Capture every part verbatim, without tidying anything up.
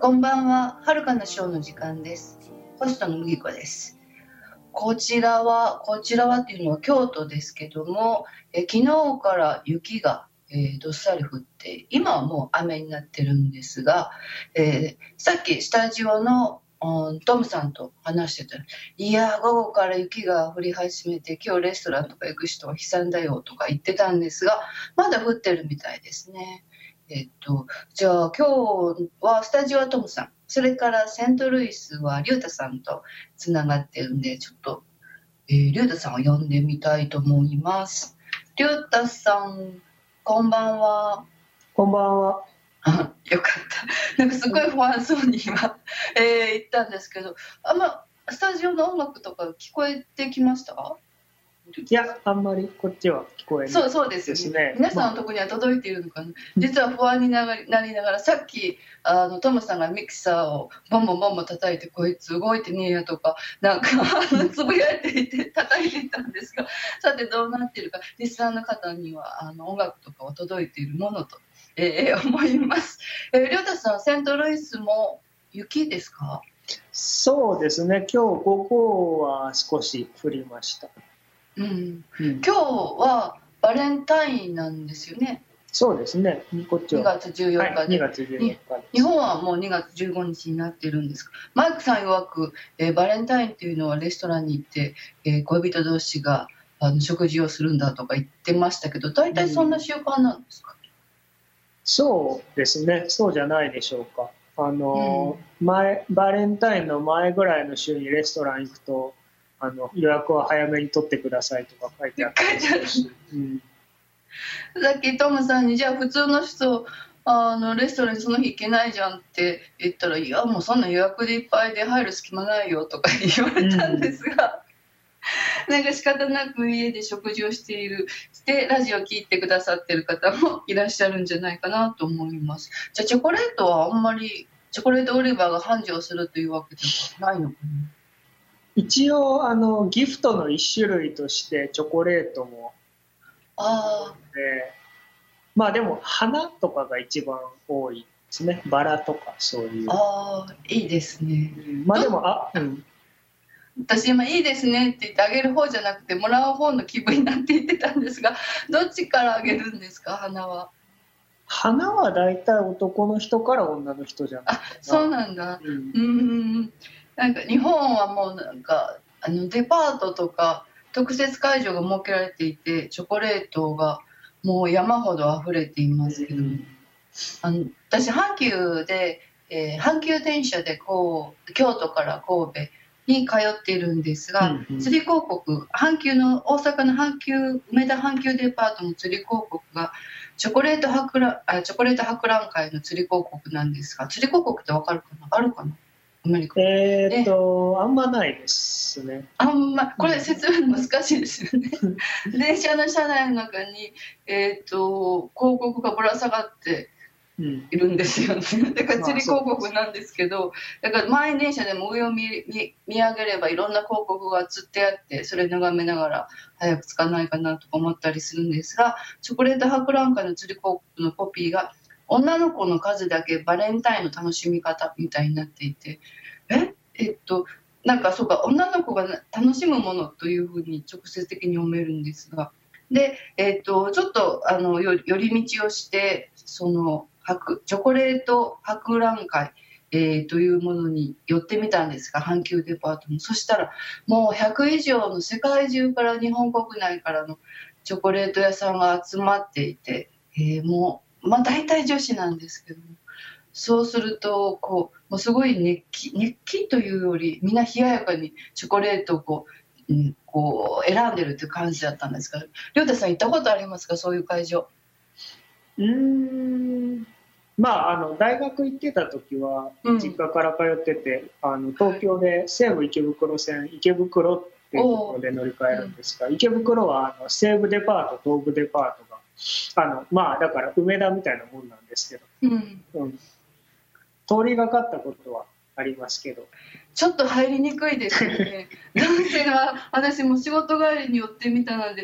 こんばんは。はるかなショーの時間です。ホストの麦子です。こちらはこちらはっていうのは京都ですけども、え昨日から雪が、えー、どっさり降って、今はもう雨になってるんですが、えー、さっきスタジオの、うん、トムさんと話してたら、いや午後から雪が降り始めて、今日レストランとか行く人は悲惨だよとか言ってたんですが、まだ降ってるみたいですね。えっと、じゃあ今日はスタジオはトムさん、それからセントルイスはリュウタさんとつながってるんで、ちょっと、えー、リュウタさんを呼んでみたいと思います。リュウタさん、こんばんは。 こんばんは。 あ、よかった。なんかすごい不安そうに今、えー、言ったんですけど、あんまスタジオの音楽とか聞こえてきましたか？ いや、あんまりこっちは聞こえない。 そうそうですね。ね、皆さんのところには届いているのかな、まあ、実は不安になりながら、さっきあのトムさんがミキサーをボンボンボンボン叩いて、こいつ動いてねえやとかなんかつぶやいていて叩いていたんですが、さてどうなっているか、リスナーの方にはあの音楽とかは届いているものと、えー、思います。えー、りょうたさん、セントルイスも雪ですか？ そうですね、今日午後は少し降りました。 うんうん、今日はバレンタインなんですよね。 そうですね、こっちはにがつじゅうよっかで、 はい、にがつじゅうよっかです。 日本はもうにがつじゅうごにちになってるんですが、マイクさん曰く、えー、バレンタインっていうのはレストランに行って、えー、恋人同士があの食事をするんだとか言ってましたけど、大体そんな習慣なんですか？うん、 そうですね、そうじゃないでしょうか。あの、うん、前バレンタインの前ぐらいの週にレストラン行くと、あの予約は早めに取ってくださいとか書いてあったりするし、うん、 さっきトムさんに、じゃあ普通の人あのレストランにその日行けないじゃんって言ったら、いやもうそんな予約でいっぱいで入る隙間ないよとか言われたんですが、うん、なんか仕方なく家で食事をしているしてラジオを聞いてくださってる方もいらっしゃるんじゃないかなと思います。じゃあチョコレートはあんまり、チョコレート売り場が繁盛するというわけではないのかな？ 一応あのギフトの一種類としてチョコレートもあってまあでも花とかが一番多いですね。バラとかそういう。 ああ、いいですね。 うん、まあでもあ、うん、 私今いいですねって言ってあげる方じゃなくてもらう方の気分になって言ってたんですが、どっちからあげるんですか？花は。 花はだいたい男の人から女の人じゃないかな。 あ、そうなんだ。 うん、 うーん、なんか日本はもうなんかあのデパートとか特設会場が設けられていて、チョコレートがもう山ほど溢れていますけど、うん、あの私阪急で、えー、阪急電車でこう京都から神戸に通っているんですが、うんうん、釣り広告、阪急の大阪の阪急梅田阪急デパートの釣り広告がチョコレート博覧あチョコレート博覧会の釣り広告なんですが、釣り広告ってわかるかな？あるかな？アメリカ。 えーっと、あんまないですね。 あんまこれ説明難しいですよね。電車の車内の中に、えーっと広告がぶら下がっているんですよね。だから釣り広告なんですけど、だから満員電車でも上を 見, 見, 見上げればいろんな広告が釣ってあって、それ眺めながら早く着かないかなとか思ったりするんですが、チョコレート博覧会の釣り広告のコピーが女の子の数だけバレンタインの楽しみ方みたいになっていて、ええっとなんかそうか、女の子が楽しむものというふうに直接的に読めるんですが、で、えっとちょっとあの寄り道をしてそのチョコレート博覧会、えー、というものに寄ってみたんですが、阪急デパートに。そしたらもうひゃく以上の世界中から日本国内からのチョコレート屋さんが集まっていて、えー、もう、まあ、大体女子なんですけども、そうするとこうもうすごい熱気、熱気というよりみんな冷ややかにチョコレートをこう、うん、こう選んでるという感じだったんですが、りょうたさん行ったことありますか？そういう会場。 うーんまあ、あの大学行ってた時は実家から通ってて、うん、あの東京で西武池袋線池袋っていうところで乗り換えるんですが、池袋はあの西武デパート東武デパートがあの、まあ、だから梅田みたいなもんなんですけど、うんうん、通りがかったことはありますけど、 ちょっと入りにくいですよね。男性は私も仕事帰りに寄ってみたので、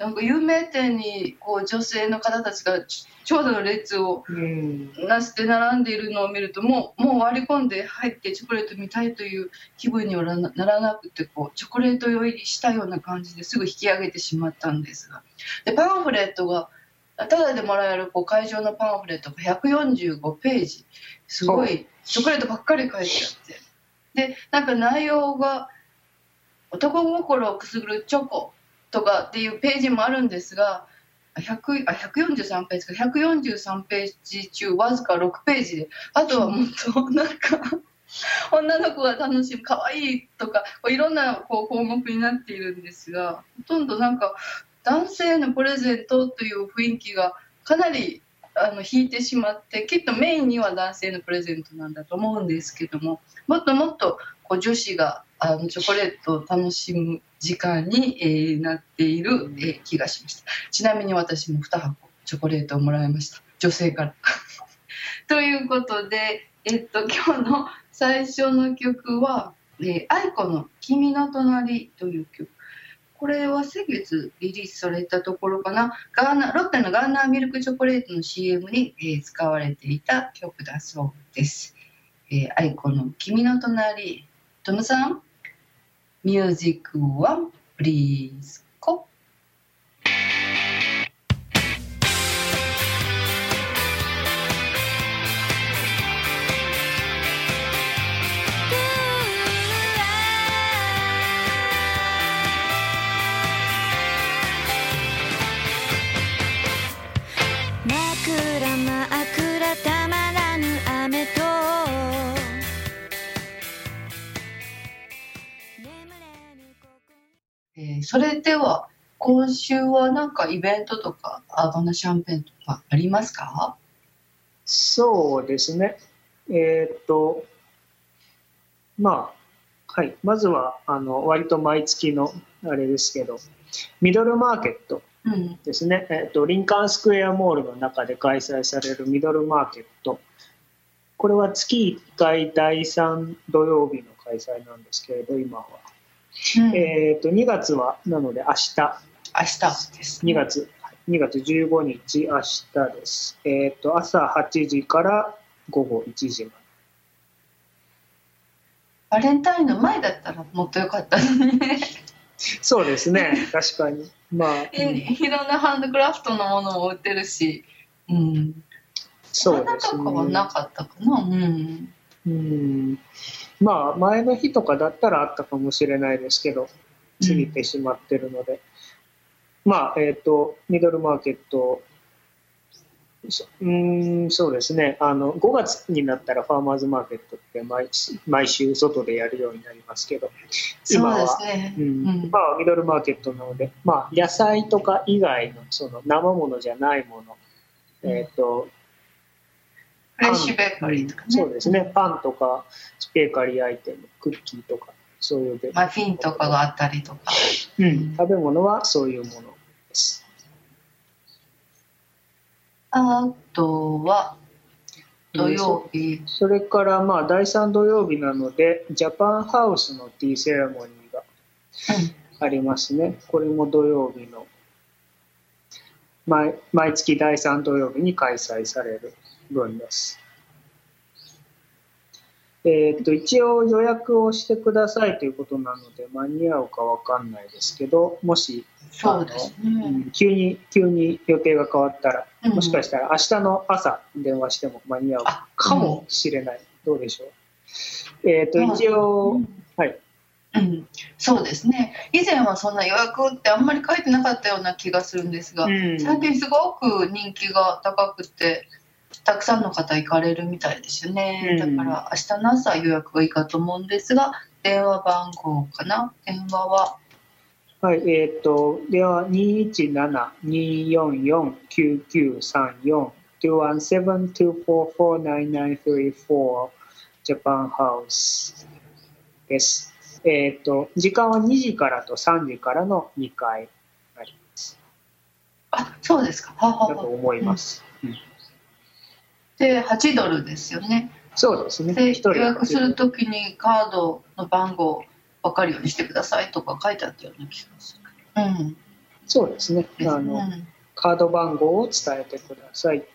なんか有名店にこう女性の方たちが長蛇の列をなして並んでいるのを見ると、もうもう割り込んで入ってチョコレート見たいという気分にはならなくて、こうチョコレート酔いしたような感じですぐ引き上げてしまったんですが、でパンフレットがただでもらえるこう会場のパンフレットがひゃくよんじゅうごページ、すごいチョコレートばっかり書いてあって、でなんか内容が男心をくすぐるチョコとかっていうページもあるんですが、ひゃくあひゃくよんじゅうさんページかひゃくよんじゅうさんページ中わずかろくページで、あとはもっとなんか女の子が楽しむ可愛いとかいろんなこう項目になっているんですが、ほとんどなんか男性のプレゼントという雰囲気がかなりあの引いてしまって、きっとメインには男性のプレゼントなんだと思うんですけども、もっともっとこう女子があのチョコレートを楽しむ時間に、えー、なっている、えー、気がしました。ちなみに私もに箱チョコレートをもらいました、女性からということで、えっと、今日の最初の曲は、えー、愛子の君の隣という曲。これは先月リリースされたところかな。ガーナロッテのガーナーミルクチョコレートの シーエム に、えー、使われていた曲だそうです。えー、愛子の君の隣。トムさん、ミュージックワンプリーズコ。それでは今週はなんかイベントとかアバナシャンペーンとかありますか？ そうですね、えー、っとまあはい、まずはあの割と毎月のあれですけど、ミドルマーケットですね、うん、えー、っとリンカーンスクエアモールの中で開催されるミドルマーケット、これは月いっかいだいさん土曜日の開催なんですけれど、今はうん、えー、とにがつはなので明日明日です、 ね、にがつにがつじゅうごにち明日です、えー、と朝はちじからごごいちじまで。 バレンタインの前だったらもっとよかったのにねそうですね、確かに、まあ、 うん、いろんなハンドクラフトのものも売ってるし、うん、 そうですね、 花とかはなかったかな、うんうん、まあ前の日とかだったらあったかもしれないですけど過ぎてしまってるので、うん、まあえっ、ー、とミドルマーケット、うんそうですね、あのごがつになったらファーマーズマーケットって 毎, 毎週外でやるようになりますけど、今はそうですね、 うんうん、まあミドルマーケットなので、まあ野菜とか以外のその生ものじゃないもの、うん、えっ、ー、とフレッシュベーカリーとかね、 そうですね、パンとかベーカリーアイテム、クッキーとかそういうマフィンとかがあったりとか、 うん、食べ物はそういうものです。 あとは土曜日、 それからまあだいさん土曜日なのでジャパンハウスのティーセレモニーがありますね、うん、これも土曜日の 毎, 毎月だいさん土曜日に開催される分です。えー、と一応予約をしてくださいということなので間に合うか分かんないですけど、もしそうですね、 うん、急に急に予定が変わったら、うん、もしかしたら明日の朝電話しても間に合うかもしれない、うん、どうでしょう。えー、と一応、うん、はい、 うん、そうですね、以前はそんな予約ってあんまり書いてなかったような気がするんですが、うん、最近すごく人気が高くてたくさんの方行かれるみたいですよね、うん、だから明日の朝予約がいいかと思うんですが、電話番号かな、電話ははい、えっ、ー、と電話 にいちなな によんよん きゅうきゅうさんよん にいちなな によんよん きゅうきゅうさんよん ジャパンハウスです。えっ、ー、と時間はにじからとさんじからのにかいあります。 あ、そうですか、はははだと思います、うんうん、 ではちドルですよね。 そうですね。 で予約するときにカードの番号分かるようにしてくださいとか書いてあったような気がする。うん。 そうですね。あの、うん、カード番号を伝えてください。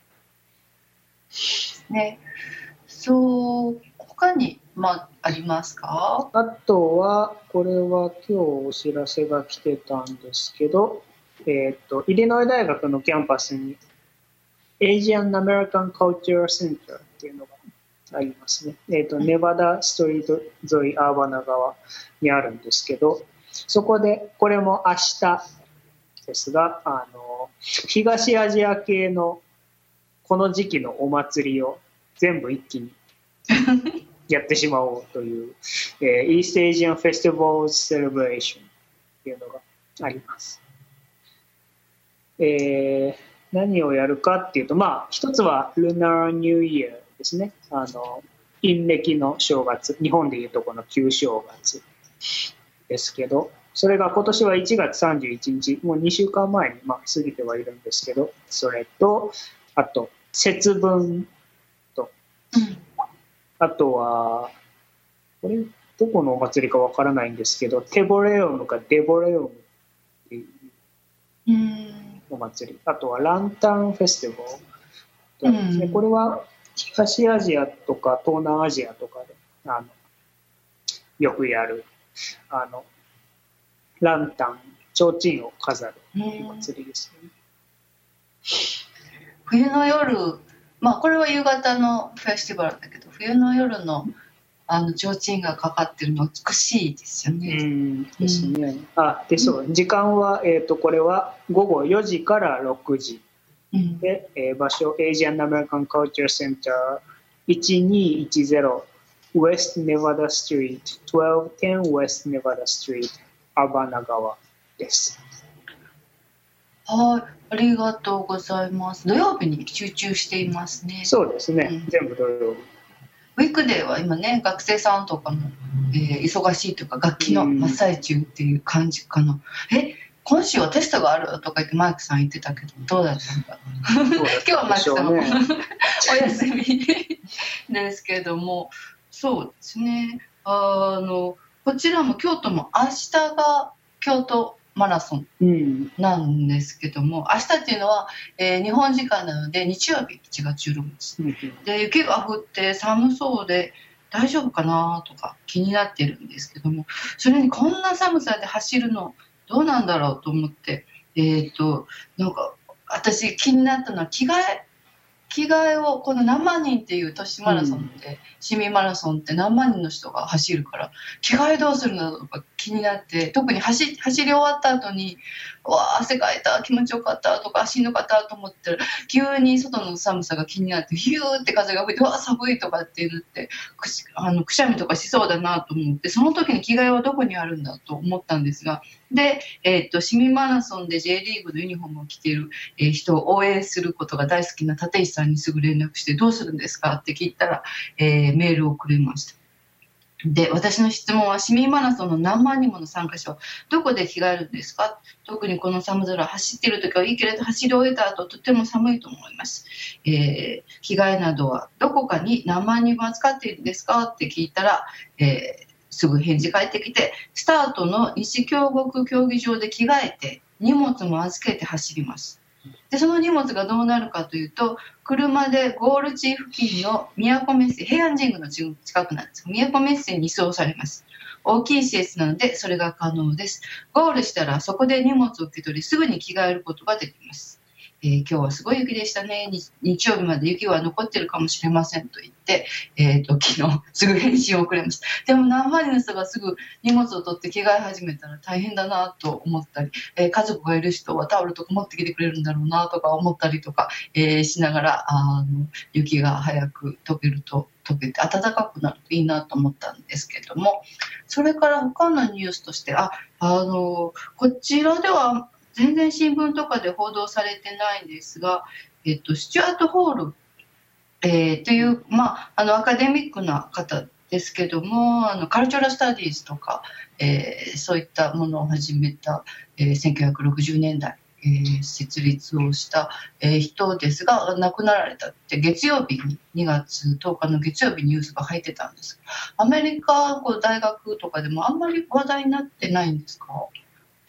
ね、そう他に、まあ、ありますか？ あとはこれは今日お知らせが来てたんですけど、えー、とイリノイ大学のキャンパスに Asian American Culture Center っていうのがありますね。えー、とネバダストリート沿いアーバナ川にあるんですけど、そこでこれも明日ですが、あの東アジア系のこの時期のお祭りを全部一気にやってしまおうという、えー、East Asian Festivals Celebration っていうのがあります。えー、何をやるかっていうと、まあ一つは Lunar New Year ですね。あの陰暦の正月、日本でいうとこの旧正月ですけど、それが今年はいちがつさんじゅういちにち、もうにしゅうかんまえに、まあ、過ぎてはいるんですけど、それとあと節分と、うん、あとはこれどこのお祭りかわからないんですけど、テボレオムかデボレオムっていうお祭り、あとはランタンフェスティバルですね、うん、これは東アジアとか東南アジアとかであのよくやるあのランタン、提灯を飾るお祭りですね。 冬の夜、まあこれは夕方のフェスティバルだけど、冬の夜のあの提灯がかかってるの美しいですよね。 うんですね。うん、あでそう、時間は、えー、とこれはごごよじからろくじ、うん、で、えー、場所 Asian American Culture Center いちにいちゼロ West Nevada Street じゅういちぜろ West Nevada Street アバナ川です。 はい、ありがとうございます。土曜日に集中していますね。 そうですね、うん、全部土曜日。 ウィークデーは今ね、学生さんとかも、えー、忙しいというか楽器の真っ最中っていう感じかな。え、今週はテストがあるとか言ってマイクさん言ってたけど、どうだったのか今日はマイクさんも、ね、お休みですけども、そうですね、あのこちらも京都も明日が京都マラソンなんですけども、うん、明日っていうのは、えー、日本時間なので日曜日いちがつじゅうろくにち、うん、で雪が降って寒そうで大丈夫かなとか気になってるんですけども、それにこんな寒さで走るのどうなんだろうと思って、えーとなんか私気になったのは着替え着替えをこの何万人っていう都市マラソンって、うん、市民マラソンって何万人の人が走るから着替えどうするのとか気になって、特に 走, 走り終わった後にわあ汗かいた気持ちよかったとかしんどかったと思ったら急に外の寒さが気になってヒューって風が吹いてわあ寒いとかっていうのってくしあのくしゃみとかしそうだなと思って、その時に着替えはどこにあるんだと思ったんですが、で、えー、と市民マラソンで J リーグのユニフォームを着ている、えー、人を応援することが大好きな立石さんにすぐ連絡してどうするんですかって聞いたら、えー、メールをくれました。で、私の質問は市民マラソンの何万人もの参加者はどこで着替えるんですか？特にこの寒空走っている時はいいけれど走り終えた後とても寒いと思います、えー、着替えなどはどこかに何万人も扱っているんですかって聞いたら、えー、すぐ返事返ってきて、スタートの西京極競技場で着替えて荷物も預けて走ります。でその荷物がどうなるかというと、車でゴール地付近の都メッセ、平安神宮の近くなんですが、都メッセに移送されます。大きい施設なのでそれが可能です。ゴールしたらそこで荷物を受け取りすぐに着替えることができます。えー、今日はすごい雪でしたね、日曜日まで雪は残ってるかもしれませんと言って、えー、と昨日すぐ返信をくれました。でも何万人の人がすぐ荷物を取って着替え始めたら大変だなと思ったり、えー、家族がいる人はタオルとか持ってきてくれるんだろうなとか思ったりとか、えー、しながらあの雪が早く溶けると溶けて暖かくなるといいなと思ったんですけども、それから他のニュースとして、あ、あのこちらでは全然新聞とかで報道されてないんですが、えっと、スチュアート・ホール、えー、という、まあ、あのアカデミックな方ですけども、あのカルチャラル・スタディーズとか、えー、そういったものを始めた、えー、せんきゅうひゃくろくじゅうねんだい、えー、設立をした、えー、人ですが亡くなられたって月曜日ににがつとおかの月曜日にニュースが入ってたんです。アメリカこう大学とかでもあんまり話題になってないんですか？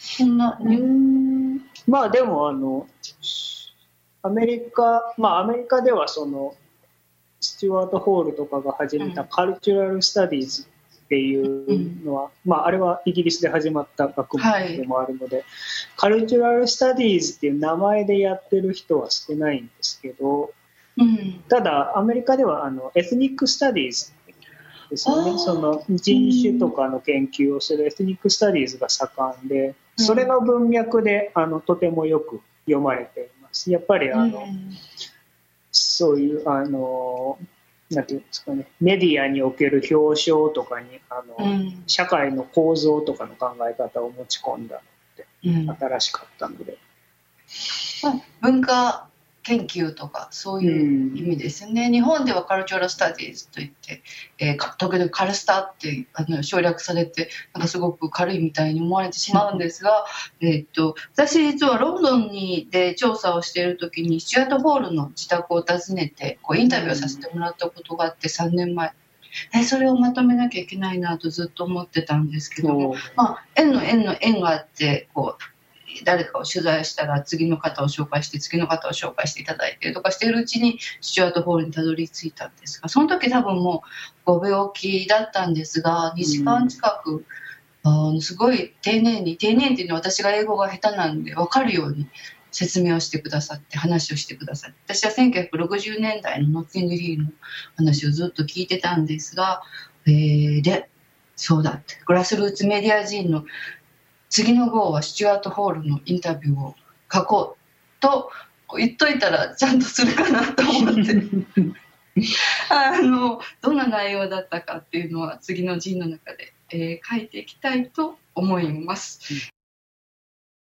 そんなに。 まあでもあのアメリカまあアメリカではそのスチュワート・ホールとかが始めたカルチュラル・スタディーズっていうのは、うん、まああれはイギリスで始まった学問でもあるので、はい、カルチュラル・スタディーズっていう名前でやってる人は少ないんですけど、うん、ただアメリカではあのエスニック・スタディーズですよね。その人種とかの研究をするエスニック・スタディーズが盛んで、それの文脈であのとてもよく読まれています。やっぱりあの、うん、そういうあのなんていうんですかね、メディアにおける表彰とかにあの、うん、社会の構造とかの考え方を持ち込んだって新しかったので、 うん、文化研究とかそういう意味ですよね、うん、日本ではカルチュラルスタディーズといって、えー、時々カルスタってあの省略されてなんかすごく軽いみたいに思われてしまうんですが、えー、っと私実はロンドンにで調査をしている時にスチュアート・ホールの自宅を訪ねてこうインタビューをさせてもらったことがあってさんねんまえ、えそれをまとめなきゃいけないなとずっと思ってたんですけども、まあ、縁の縁の縁があってこう誰かを取材したら次の方を紹介して次の方を紹介していただいてとかしているうちにスチュアート・ホールにたどり着いたんですが、その時多分もうご病気だったんですがにじかん近く、うん、すごい丁寧に丁寧っていうのは私が英語が下手なんで分かるように説明をしてくださって話をしてくださって、私はせんきゅうひゃくろくじゅうねんだいのノッティングヒルの話をずっと聞いてたんですが、えー、でそうだってグラスルーツメディア人の次の号はスチュアート・ホールのインタビューを書こうと言っといたらちゃんとするかなと思ってあのどんな内容だったかっていうのは次の陣の中で、えー、書いていきたいと思います。